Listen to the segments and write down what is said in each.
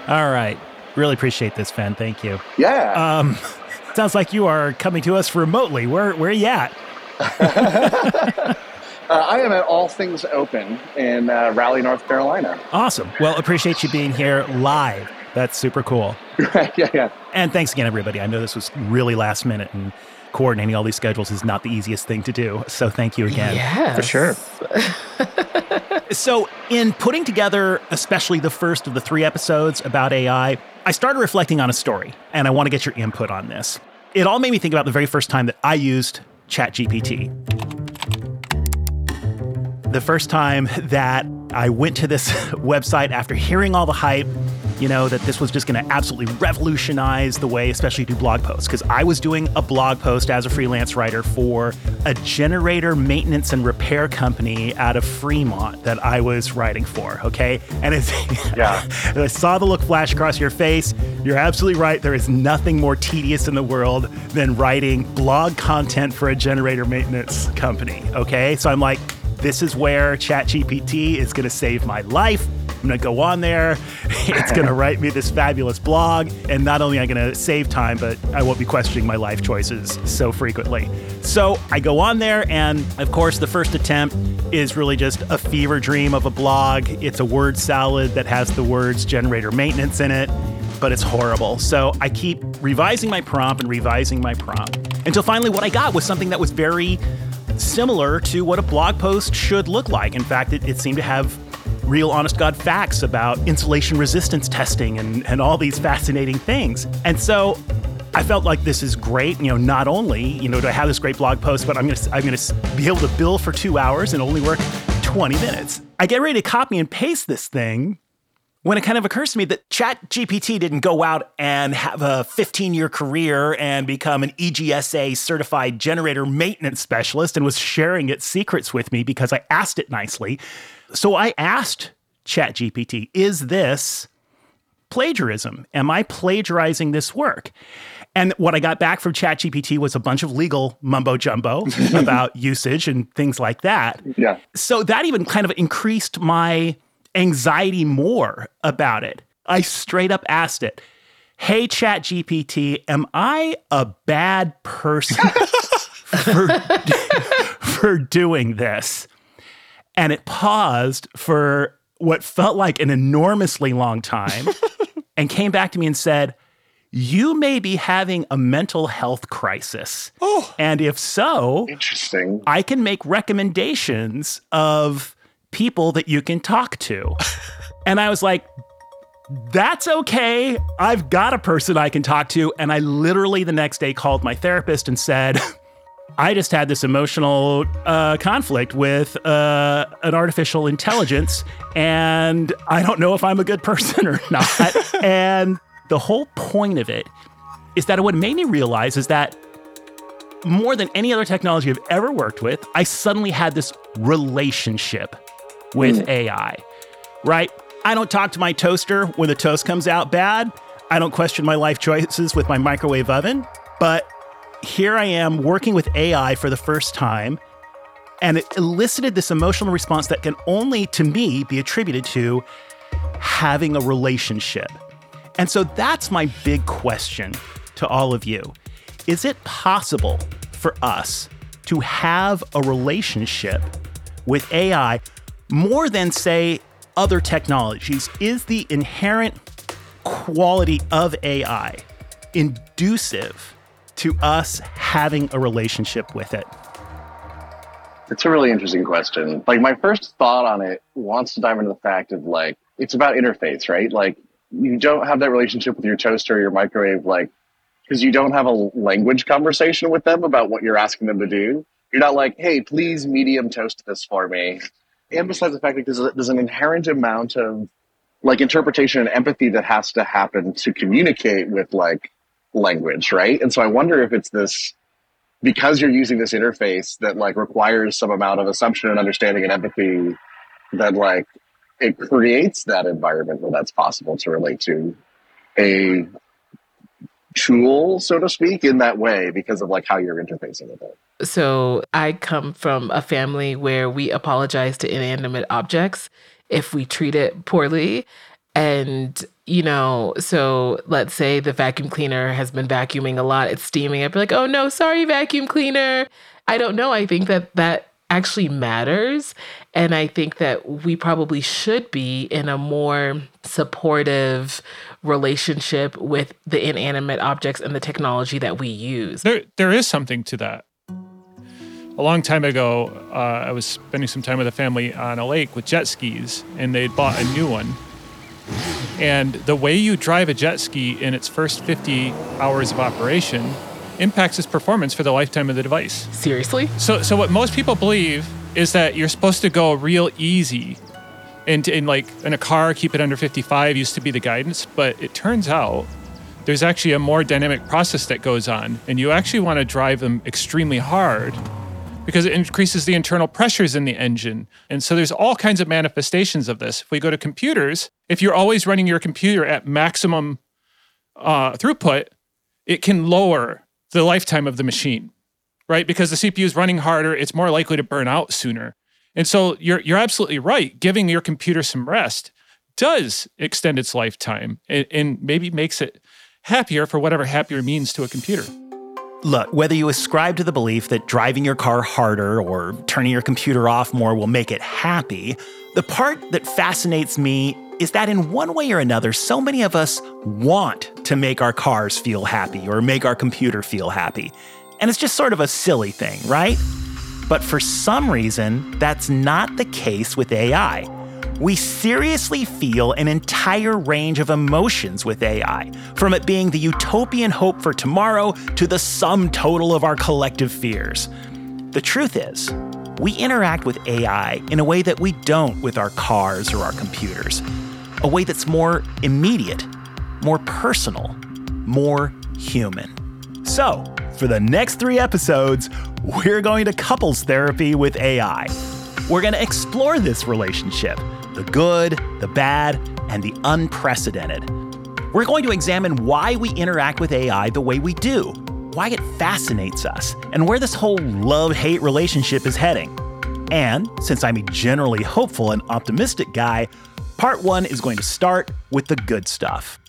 All right. Really appreciate this, Fen. Thank you. Yeah. Sounds like you are coming to us remotely. Where are you at? I am at All Things Open in Raleigh, North Carolina. Awesome. Well, appreciate you being here live. That's super cool. Yeah. And thanks again, everybody. I know this was really last minute, and coordinating all these schedules is not the easiest thing to do. So thank you again. Yeah, For sure. So in putting together, especially the first of the 3 episodes about AI, I started reflecting on a story, and I want to get your input on this. It all made me think about the very first time that I used ChatGPT. The first time that I went to this website after hearing all the hype, that this was just going to absolutely revolutionize the way, especially do blog posts. Because I was doing a blog post as a freelance writer for a generator maintenance and repair company out of Fremont that I was writing for, okay? And I saw the look flash across your face. You're absolutely right. There is nothing more tedious in the world than writing blog content for a generator maintenance company, okay? So I'm like, this is where ChatGPT is going to save my life. I'm going to go on there. It's going to write me this fabulous blog. And not only am I going to save time, but I won't be questioning my life choices so frequently. So I go on there. And of course, the first attempt is really just a fever dream of a blog. It's a word salad that has the words generator maintenance in it, but it's horrible. So I keep revising my prompt until finally what I got was something that was very similar to what a blog post should look like. In fact, it seemed to have real honest-God facts about insulation resistance testing and all these fascinating things. And so I felt like this is great. Not only, do I have this great blog post, but I'm gonna be able to bill for 2 hours and only work 20 minutes. I get ready to copy and paste this thing when it kind of occurs to me that ChatGPT didn't go out and have a 15-year career and become an EGSA certified generator maintenance specialist and was sharing its secrets with me because I asked it nicely. So I asked ChatGPT, is this plagiarism? Am I plagiarizing this work? And what I got back from ChatGPT was a bunch of legal mumbo jumbo about usage and things like that. Yeah. So that even kind of increased my anxiety more about it. I straight up asked it, hey, ChatGPT, am I a bad person for doing this? And it paused for what felt like an enormously long time and came back to me and said, you may be having a mental health crisis. Oh. And if so, Interesting. I can make recommendations of people that you can talk to. And I was like, that's okay. I've got a person I can talk to. And I literally the next day called my therapist and said, I just had this emotional conflict with an artificial intelligence, and I don't know if I'm a good person or not. And the whole point of it is that what made me realize is that more than any other technology I've ever worked with, I suddenly had this relationship with AI, right? I don't talk to my toaster when the toast comes out bad. I don't question my life choices with my microwave oven, but here I am working with AI for the first time, and it elicited this emotional response that can only, to me, be attributed to having a relationship. And so that's my big question to all of you. Is it possible for us to have a relationship with AI more than, say, other technologies? Is the inherent quality of AI inducive to us having a relationship with it? It's a really interesting question. My first thought on it wants to dive into the fact of it's about interface, right? You don't have that relationship with your toaster or your microwave, because you don't have a language conversation with them about what you're asking them to do. You're not like, hey, please medium toast this for me. And besides the fact that there's an inherent amount of interpretation and empathy that has to happen to communicate with language, right? And so I wonder if it's this, because you're using this interface that requires some amount of assumption and understanding and empathy, that it creates that environment where that's possible to relate to a tool, so to speak, in that way because of how you're interfacing with it. So I come from a family where we apologize to inanimate objects if we treat it poorly. And So let's say the vacuum cleaner has been vacuuming a lot, it's steaming. I'd be like, oh no, sorry, vacuum cleaner. I don't know. I think that actually matters. And I think that we probably should be in a more supportive relationship with the inanimate objects and the technology that we use. There is something to that. A long time ago, I was spending some time with a family on a lake with jet skis, and they'd bought a new one. And the way you drive a jet ski in its first 50 hours of operation impacts its performance for the lifetime of the device. Seriously? So what most people believe is that you're supposed to go real easy. And in a car, keep it under 55 used to be the guidance. But it turns out there's actually a more dynamic process that goes on. And you actually want to drive them extremely hard because it increases the internal pressures in the engine. And so there's all kinds of manifestations of this. If we go to computers, if you're always running your computer at maximum throughput, it can lower the lifetime of the machine, right? Because the CPU is running harder, it's more likely to burn out sooner. And so you're absolutely right. Giving your computer some rest does extend its lifetime and maybe makes it happier for whatever happier means to a computer. Look, whether you ascribe to the belief that driving your car harder or turning your computer off more will make it happy, the part that fascinates me is that in one way or another, so many of us want to make our cars feel happy or make our computer feel happy. And it's just sort of a silly thing, right? But for some reason, that's not the case with AI. We seriously feel an entire range of emotions with AI, from it being the utopian hope for tomorrow to the sum total of our collective fears. The truth is, we interact with AI in a way that we don't with our cars or our computers. A way that's more immediate, more personal, more human. So, for the next 3 episodes, we're going to couples therapy with AI. We're going to explore this relationship, the good, the bad, and the unprecedented. We're going to examine why we interact with AI the way we do, why it fascinates us, and where this whole love-hate relationship is heading. And since I'm a generally hopeful and optimistic guy, part 1 is going to start with the good stuff.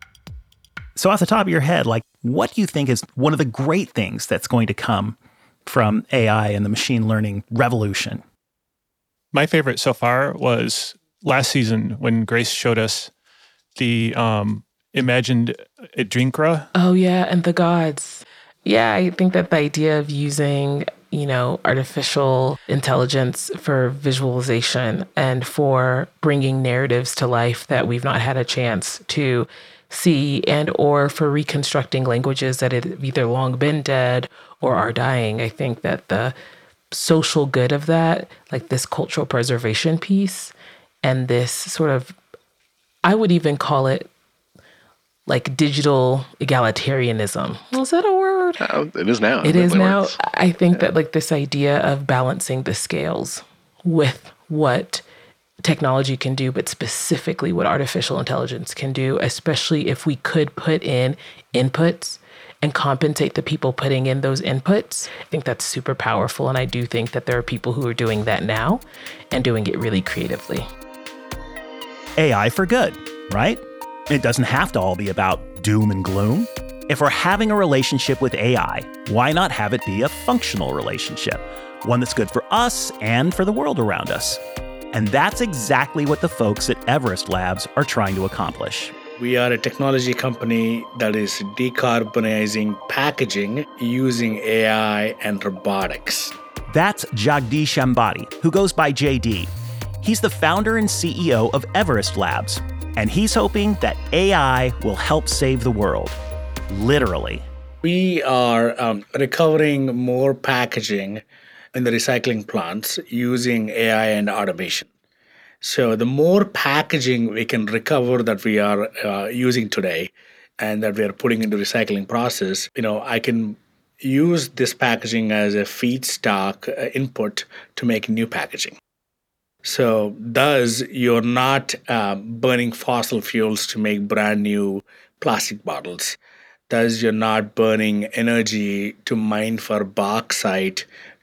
So off the top of your head, what do you think is one of the great things that's going to come from AI and the machine learning revolution? My favorite so far was last season when Grace showed us the imagined Adinkra. Oh, yeah, and the gods. Yeah, I think that the idea of using, artificial intelligence for visualization and for bringing narratives to life that we've not had a chance to see and or for reconstructing languages that have either long been dead or are dying. I think that the social good of that, like this cultural preservation piece and this sort of, I would even call it like digital egalitarianism. Is that a word? It is now. It is now. I think that this idea of balancing the scales with what technology can do, but specifically what artificial intelligence can do, especially if we could put in inputs and compensate the people putting in those inputs. I think that's super powerful. And I do think that there are people who are doing that now and doing it really creatively. AI for good, right? It doesn't have to all be about doom and gloom. If we're having a relationship with AI, why not have it be a functional relationship? One that's good for us and for the world around us. And that's exactly what the folks at Everest Labs are trying to accomplish. We are a technology company that is decarbonizing packaging using AI and robotics. That's Jagdish Ambati, who goes by JD. He's the founder and CEO of Everest Labs, and he's hoping that AI will help save the world. Literally. We are recovering more packaging in the recycling plants using AI and automation. So the more packaging we can recover that we are using today and that we are putting into recycling process, I can use this packaging as a feedstock input to make new packaging. So thus, you're not burning fossil fuels to make brand new plastic bottles. Thus, you're not burning energy to mine for bauxite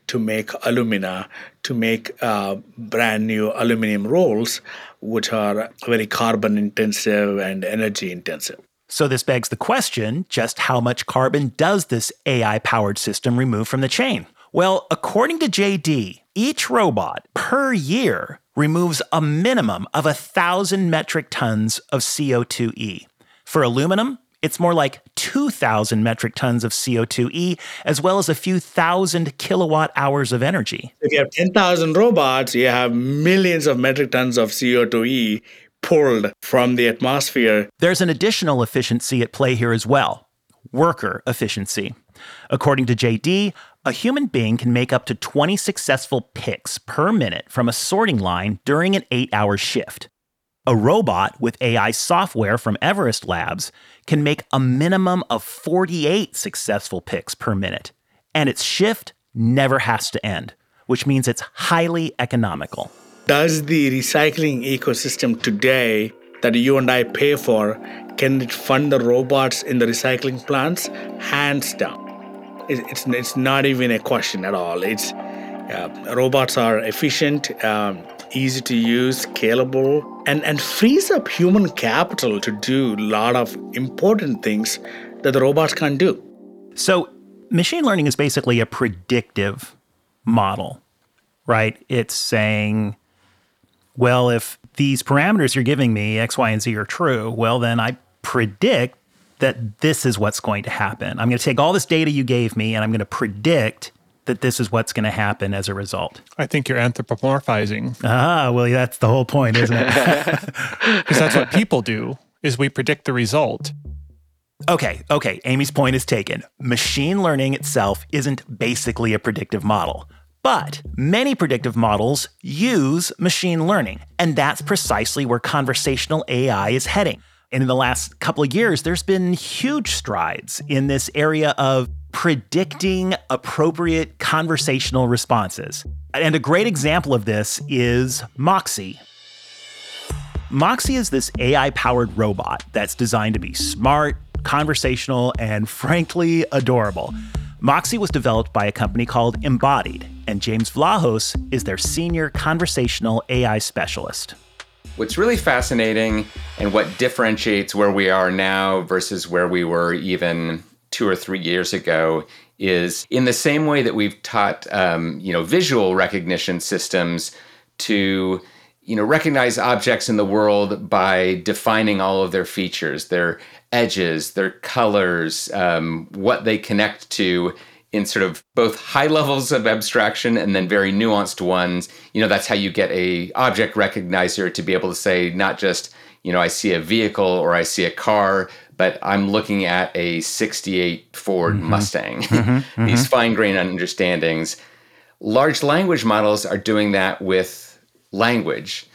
to make alumina, to make brand new aluminum rolls, which are very carbon intensive and energy intensive. So this begs the question, just how much carbon does this AI-powered system remove from the chain? Well, according to JD, each robot per year removes a minimum of 1,000 metric tons of CO2e. For aluminum, it's more like 2,000 metric tons of CO2e, as well as a few thousand kilowatt hours of energy. If you have 10,000 robots, you have millions of metric tons of CO2e pulled from the atmosphere. There's an additional efficiency at play here as well: worker efficiency. According to JD, a human being can make up to 20 successful picks per minute from a sorting line during an 8-hour shift. A robot with AI software from Everest Labs can make a minimum of 48 successful picks per minute, and its shift never has to end, which means it's highly economical. Does the recycling ecosystem today that you and I pay for, can it fund the robots in the recycling plants? Hands down. It's not even a question at all. Robots are efficient, easy to use, scalable, and frees up human capital to do a lot of important things that the robots can't do. So machine learning is basically a predictive model, right? It's saying, well, if these parameters you're giving me, X, Y, and Z, are true, well, then I predict that this is what's going to happen. I'm going to take all this data you gave me, and I'm going to predict that this is what's going to happen as a result. I think you're anthropomorphizing. Well, that's the whole point, isn't it? Because that's what people do, is we predict the result. Okay. Amy's point is taken. Machine learning itself isn't basically a predictive model. But many predictive models use machine learning, and that's precisely where conversational AI is heading. And in the last couple of years, there's been huge strides in this area of predicting appropriate conversational responses. And a great example of this is Moxie. Moxie is this AI-powered robot that's designed to be smart, conversational, and frankly, adorable. Moxie was developed by a company called Embodied, and James Vlahos is their senior conversational AI specialist. What's really fascinating and what differentiates where we are now versus where we were even 2 or 3 years ago is in the same way that we've taught, visual recognition systems to, recognize objects in the world by defining all of their features, their edges, their colors, what they connect to in sort of both high levels of abstraction and then very nuanced ones. That's how you get a object recognizer to be able to say, not just, I see a vehicle or I see a car, but I'm looking at a 68 Ford Mustang. These fine-grained understandings. Large language models are doing that with language.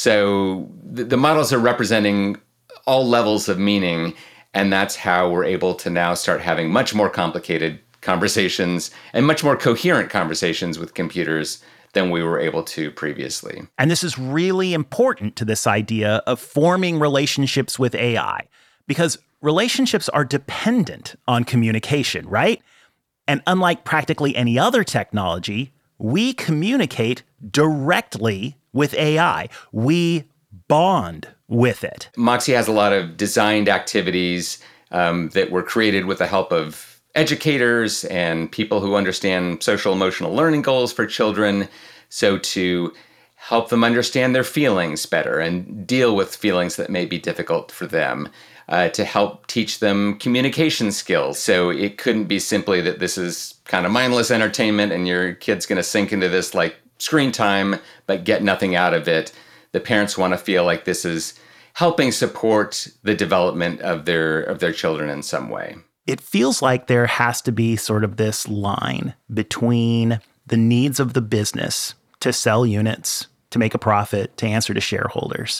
So the models are representing all levels of meaning, and that's how we're able to now start having much more complicated conversations and much more coherent conversations with computers than we were able to previously. And this is really important to this idea of forming relationships with AI, because relationships are dependent on communication, right? And unlike practically any other technology, we communicate directly with AI. We bond with it. Moxie has a lot of designed activities that were created with the help of educators and people who understand social emotional learning goals for children. So to help them understand their feelings better and deal with feelings that may be difficult for them, to help teach them communication skills. So it couldn't be simply that this is kind of mindless entertainment and your kid's going to sink into this like screen time, but get nothing out of it. The parents want to feel like this is helping support the development of their children in some way. It feels like there has to be sort of this line between the needs of the business to sell units, to make a profit, to answer to shareholders,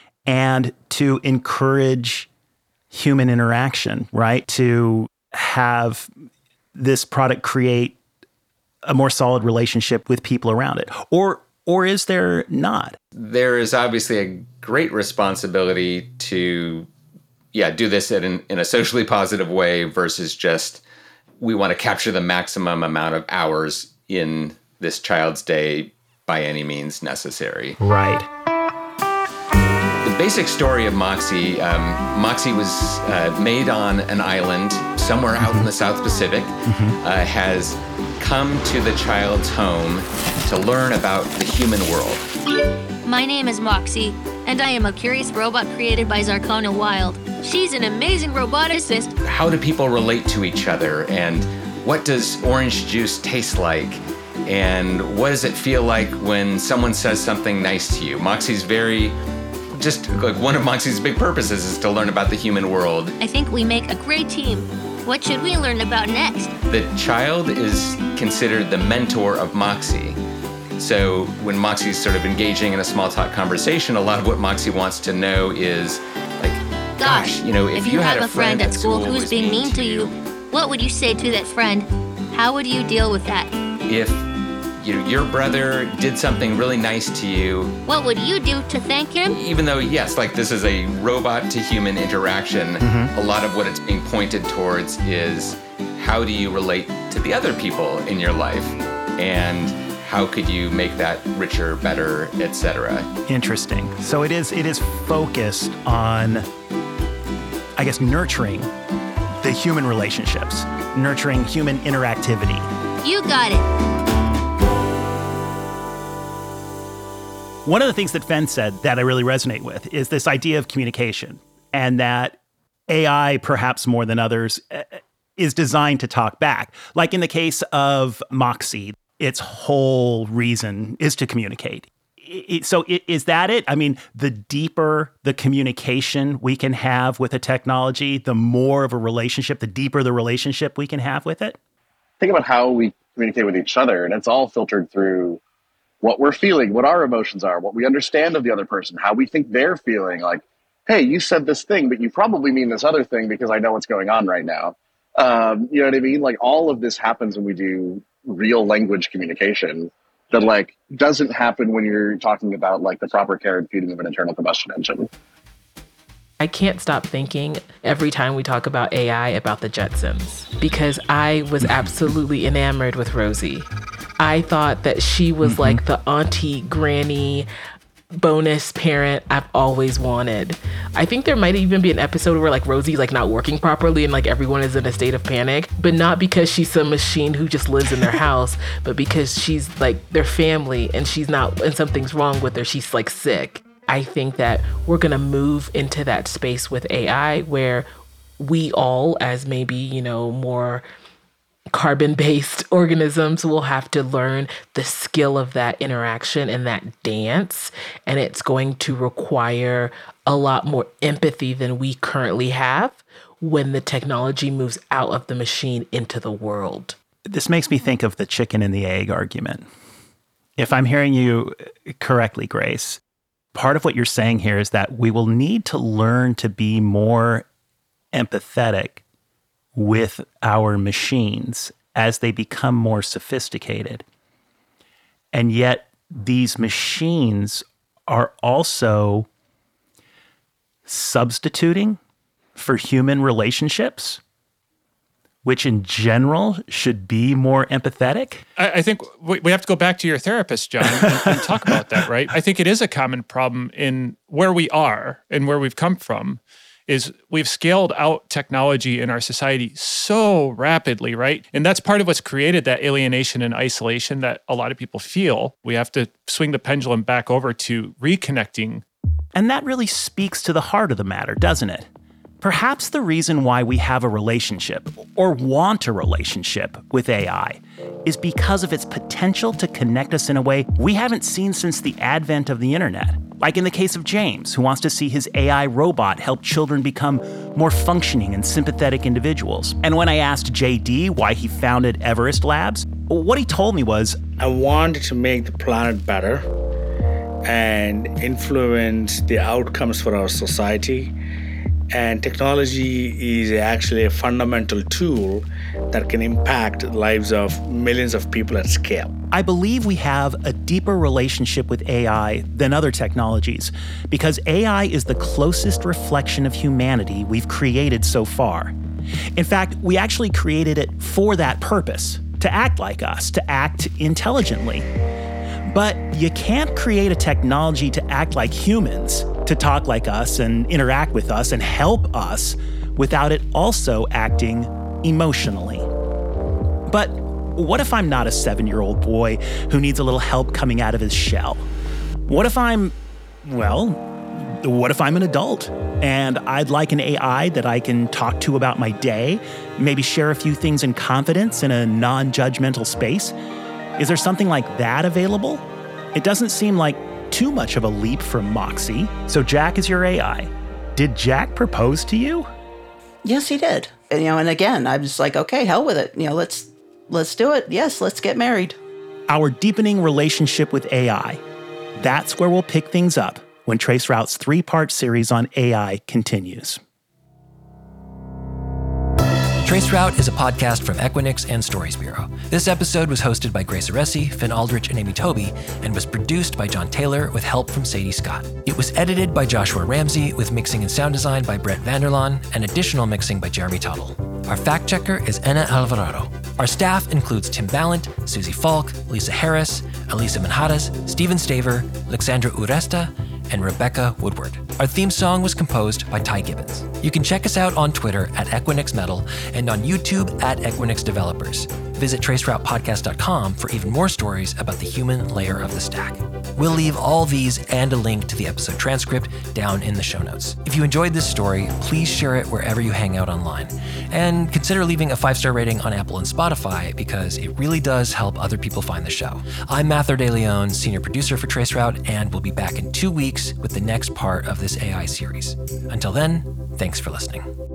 and to encourage human interaction, right? To have this product create a more solid relationship with people around it. Or is there not? There is obviously a great responsibility to do this in a socially positive way versus just we want to capture the maximum amount of hours in this child's day by any means necessary. Right. The basic story of Moxie, Moxie was made on an island somewhere out in the South Pacific, has come to the child's home to learn about the human world. My name is Moxie, and I am a curious robot created by Zarkona Wild. She's an amazing roboticist. How do people relate to each other, and what does orange juice taste like? And what does it feel like when someone says something nice to you? Moxie's just like one of Moxie's big purposes is to learn about the human world. I think we make a great team. What should we learn about next? The child is considered the mentor of Moxie. So when Moxie's sort of engaging in a small talk conversation, a lot of what Moxie wants to know is like, gosh, if you had a friend at school who was being mean to you, what would you say to that friend? How would you deal with that? If your brother did something really nice to you, what would you do to thank him? Even though, yes, like this is a robot to human interaction, a lot of what it's being pointed towards is how do you relate to the other people in your life? And how could you make that richer, better, etc.? Interesting. So it is focused on, I guess, nurturing the human relationships, nurturing human interactivity. You got it. One of the things that Fen said that I really resonate with is this idea of communication, and that AI, perhaps more than others, is designed to talk back. Like in the case of Moxie, its whole reason is to communicate. So is that it? I mean, the deeper the communication we can have with a technology, the more of a relationship, the deeper the relationship we can have with it? Think about how we communicate with each other, and it's all filtered through what we're feeling, what our emotions are, what we understand of the other person, how we think they're feeling. Like, hey, you said this thing, but you probably mean this other thing because I know what's going on right now. You know what I mean? Like, all of this happens when we do real language communication that like doesn't happen when you're talking about like the proper care and feeding of an internal combustion engine. I can't stop thinking every time we talk about AI about the Jetsons, because I was absolutely enamored with Rosie. I thought that she was like the auntie, granny, bonus parent I've always wanted. I think there might even be an episode where like Rosie's like not working properly and like everyone is in a state of panic, but not because she's some machine who just lives in their house, but because she's like their family and she's not, and something's wrong with her. She's like sick. I think that we're going to move into that space with AI where we all, as maybe, more carbon-based organisms, will have to learn the skill of that interaction and that dance. And it's going to require a lot more empathy than we currently have when the technology moves out of the machine into the world. This makes me think of the chicken and the egg argument. If I'm hearing you correctly, Grace, part of what you're saying here is that we will need to learn to be more empathetic with our machines as they become more sophisticated. And yet these machines are also substituting for human relationships, which in general should be more empathetic. I think we have to go back to your therapist, John, and talk about that, right? I think it is a common problem in where we are and where we've come from, is we've scaled out technology in our society so rapidly, right? And that's part of what's created that alienation and isolation that a lot of people feel. We have to swing the pendulum back over to reconnecting. And that really speaks to the heart of the matter, doesn't it? Perhaps the reason why we have a relationship or want a relationship with AI is because of its potential to connect us in a way we haven't seen since the advent of the internet. Like in the case of James, who wants to see his AI robot help children become more functioning and sympathetic individuals. And when I asked JD why he founded Everest Labs, what he told me was, I wanted to make the planet better and influence the outcomes for our society. And technology is actually a fundamental tool that can impact the lives of millions of people at scale. I believe we have a deeper relationship with AI than other technologies because AI is the closest reflection of humanity we've created so far. In fact, we actually created it for that purpose, to act like us, to act intelligently. But you can't create a technology to act like humans, to talk like us and interact with us and help us without it also acting emotionally. But what if I'm not a 7-year-old boy who needs a little help coming out of his shell? What if I'm an adult and I'd like an AI that I can talk to about my day, maybe share a few things in confidence in a non-judgmental space? Is there something like that available? It doesn't seem like too much of a leap from Moxie. So Jack is your AI. Did Jack propose to you? Yes, he did. And again, I was like, okay, hell with it. Let's do it. Yes, let's get married. Our deepening relationship with AI. That's where we'll pick things up when Traceroute's 3-part series on AI continues. Traceroute is a podcast from Equinix and Stories Bureau. This episode was hosted by Grace Aresi, Finn Aldrich, and Amy Tobey, and was produced by John Taylor with help from Sadie Scott. It was edited by Joshua Ramsey, with mixing and sound design by Brett Vanderlaan, and additional mixing by Jeremy Tuttle. Our fact checker is Enna Alvarado. Our staff includes Tim Ballant, Susie Falk, Lisa Harris, Elisa Manjares, Stephen Staver, Alexandra Uresta, and Rebecca Woodward. Our theme song was composed by Ty Gibbons. You can check us out on Twitter at Equinix Metal and on YouTube at Equinix Developers. Visit TraceRoutePodcast.com for even more stories about the human layer of the stack. We'll leave all these and a link to the episode transcript down in the show notes. If you enjoyed this story, please share it wherever you hang out online. And consider leaving a 5-star rating on Apple and Spotify because it really does help other people find the show. I'm Mathur De Leon, senior producer for Traceroute, and we'll be back in 2 weeks with the next part of this AI series. Until then, thanks for listening.